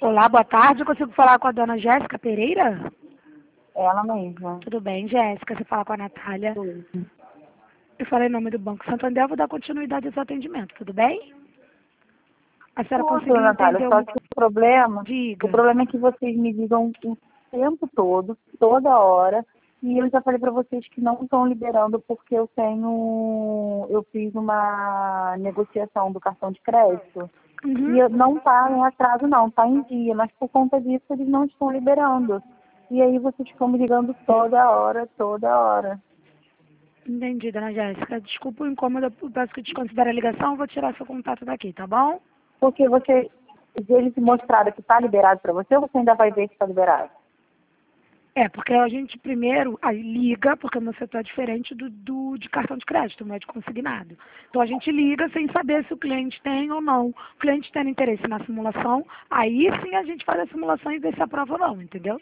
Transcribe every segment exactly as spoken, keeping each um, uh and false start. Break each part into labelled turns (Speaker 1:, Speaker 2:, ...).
Speaker 1: Olá, boa tarde. Eu consigo falar com a dona Jéssica Pereira?
Speaker 2: Ela mesma.
Speaker 1: Tudo bem, Jéssica? Você fala com a Natália?
Speaker 2: Tudo.
Speaker 1: Eu falei em nome do Banco Santander, eu vou dar continuidade ao seu atendimento, tudo bem? A senhora
Speaker 2: Tudo,
Speaker 1: conseguiu
Speaker 2: Natália,
Speaker 1: entender
Speaker 2: só
Speaker 1: o...
Speaker 2: que o problema,
Speaker 1: Diga.
Speaker 2: o problema é que vocês me ligam o tempo todo, toda hora, e eu já falei para vocês que não estão liberando porque eu tenho, eu fiz uma negociação do cartão de crédito.
Speaker 1: Uhum.
Speaker 2: E eu- não está em atraso não, está em dia, mas por conta disso eles não estão liberando. E aí vocês ficam me ligando toda hora, toda hora.
Speaker 1: Entendi, dona Jéssica. Desculpa o incômodo, eu peço que desconsidere a ligação, eu vou tirar seu contato daqui, tá bom?
Speaker 2: Porque você, eles mostraram que está liberado para você ou você ainda vai ver que está liberado?
Speaker 1: É, porque a gente primeiro aí liga, porque o meu setor é diferente do, do de cartão de crédito, não é de consignado. Então a gente liga sem saber se o cliente tem ou não. O cliente tendo interesse na simulação, aí sim a gente faz a simulação e vê se aprova ou não, entendeu?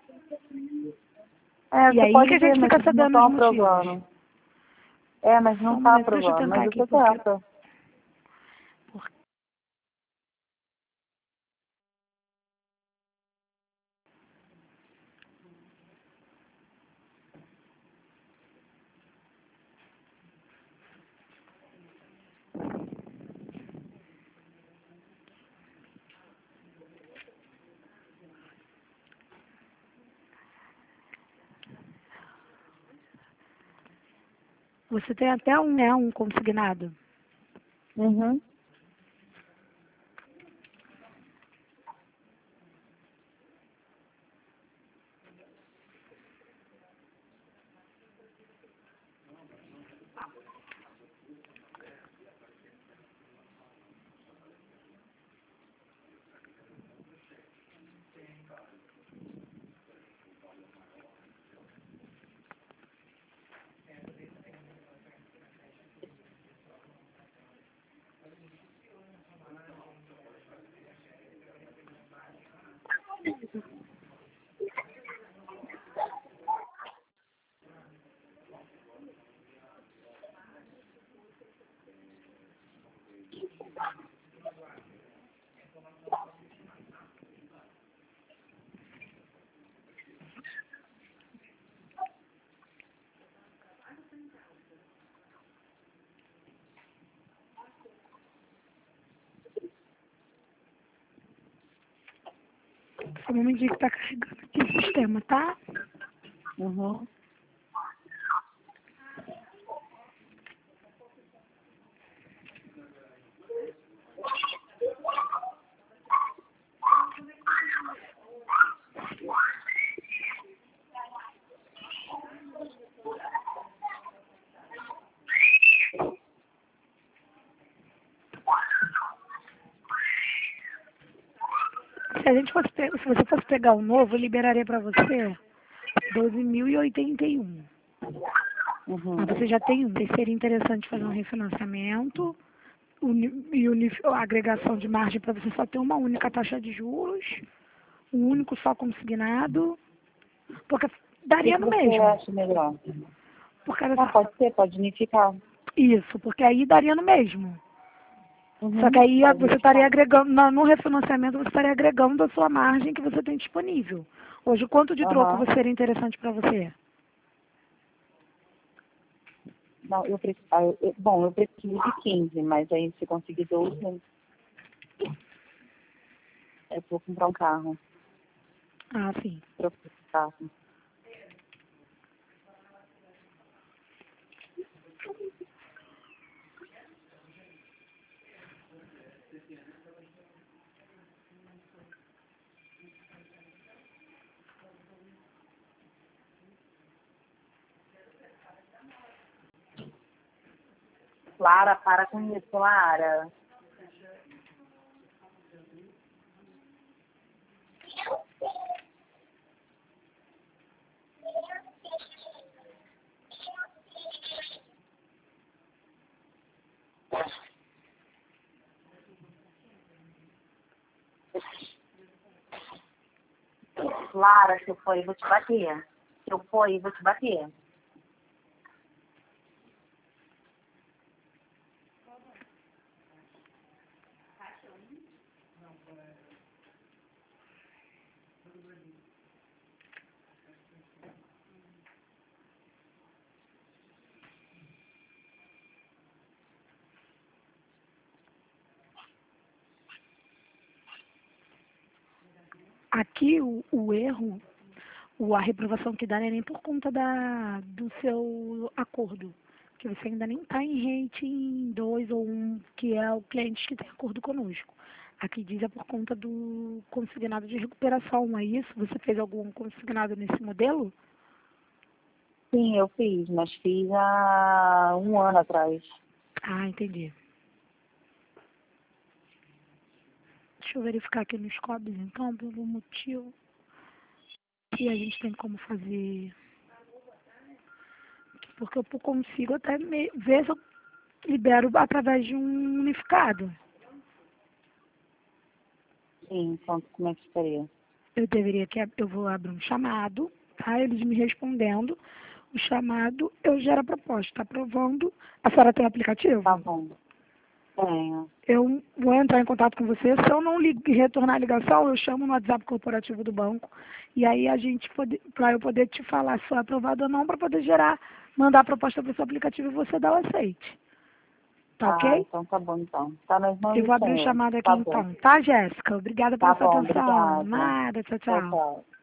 Speaker 2: É,
Speaker 1: E
Speaker 2: você
Speaker 1: aí que
Speaker 2: pode
Speaker 1: a
Speaker 2: ver,
Speaker 1: gente
Speaker 2: mas
Speaker 1: fica
Speaker 2: eles não
Speaker 1: sabendo
Speaker 2: estão
Speaker 1: os motivos.
Speaker 2: aprovando. É, mas
Speaker 1: Só
Speaker 2: não
Speaker 1: um
Speaker 2: está
Speaker 1: momento, deixa eu
Speaker 2: aprovando.
Speaker 1: tentar
Speaker 2: Mas
Speaker 1: aqui,
Speaker 2: você
Speaker 1: porque...
Speaker 2: tenta.
Speaker 1: porque... Você tem até um, né, um consignado.
Speaker 2: Uhum. Só um momentinho que tá carregando aqui o sistema, tá? Uhum.
Speaker 1: Se a gente fosse pe- se você fosse pegar o novo, eu liberaria para você doze mil e oitenta e um.
Speaker 2: Uhum.
Speaker 1: Mas você já tem um. Aí seria interessante fazer um refinanciamento uni- e uni- a agregação de margem para você só ter uma única taxa de juros, um único só consignado, porque
Speaker 2: O que
Speaker 1: daria
Speaker 2: que
Speaker 1: no
Speaker 2: você
Speaker 1: mesmo.
Speaker 2: acha melhor?
Speaker 1: Porque era
Speaker 2: Ah,
Speaker 1: só-
Speaker 2: pode ser, pode unificar.
Speaker 1: isso, porque aí daria no mesmo. Só que
Speaker 2: Uhum.
Speaker 1: aí a-
Speaker 2: Pode
Speaker 1: você estaria
Speaker 2: unificar.
Speaker 1: agregando, na- no refinanciamento você estaria agregando a sua margem que você tem disponível. Hoje, quanto de troco
Speaker 2: Aham.
Speaker 1: seria interessante para você?
Speaker 2: Não, eu preciso, ah, eu- eu- bom, eu preciso de quinze, mas aí se conseguir doze, eu vou comprar um carro.
Speaker 1: Ah, sim.
Speaker 2: Trocar o carro. Clara, para com isso, Clara. Clara, se eu for aí, vou te bater. Se eu for aí, vou te bater.
Speaker 1: Aqui o, o erro, o, a reprovação que dá não é nem por conta da, do seu acordo, que você ainda nem está em rating dois ou um, que é o cliente que tem acordo conosco. Aqui diz é por conta do consignado de recuperação, é isso? Você fez algum consignado nesse modelo?
Speaker 2: Sim, eu fiz, mas fiz há um ano atrás.
Speaker 1: Ah, entendi. Deixa eu verificar aqui nos códigos, então, por algum motivo. E a gente tem como fazer... Porque eu consigo até me... ver se eu libero através de um unificado.
Speaker 2: Sim, então como é que ficaria?
Speaker 1: Eu deveria que eu vou abrir um chamado, tá? Eles me respondendo. O chamado, eu gero a proposta, tá aprovando. A senhora tem o aplicativo?
Speaker 2: Tá bom. Tenho.
Speaker 1: Eu vou entrar em contato com você. Se eu não ligue, retornar a ligação, eu chamo no WhatsApp corporativo do banco. E aí a gente pode, para eu poder te falar se foi aprovado ou não, para poder gerar, mandar a proposta para o seu aplicativo e você dar o aceite. Tá
Speaker 2: Ah,
Speaker 1: ok?
Speaker 2: então tá bom então. Tá nas mãos
Speaker 1: Eu
Speaker 2: do
Speaker 1: vou abrir o
Speaker 2: senhor.
Speaker 1: chamado aqui
Speaker 2: Tá bom.
Speaker 1: então. Tá, Jéssica? Obrigada
Speaker 2: Tá
Speaker 1: pela sua
Speaker 2: bom,
Speaker 1: atenção.
Speaker 2: obrigada.
Speaker 1: Nada, tchau,
Speaker 2: Tchau,
Speaker 1: tchau.
Speaker 2: tchau.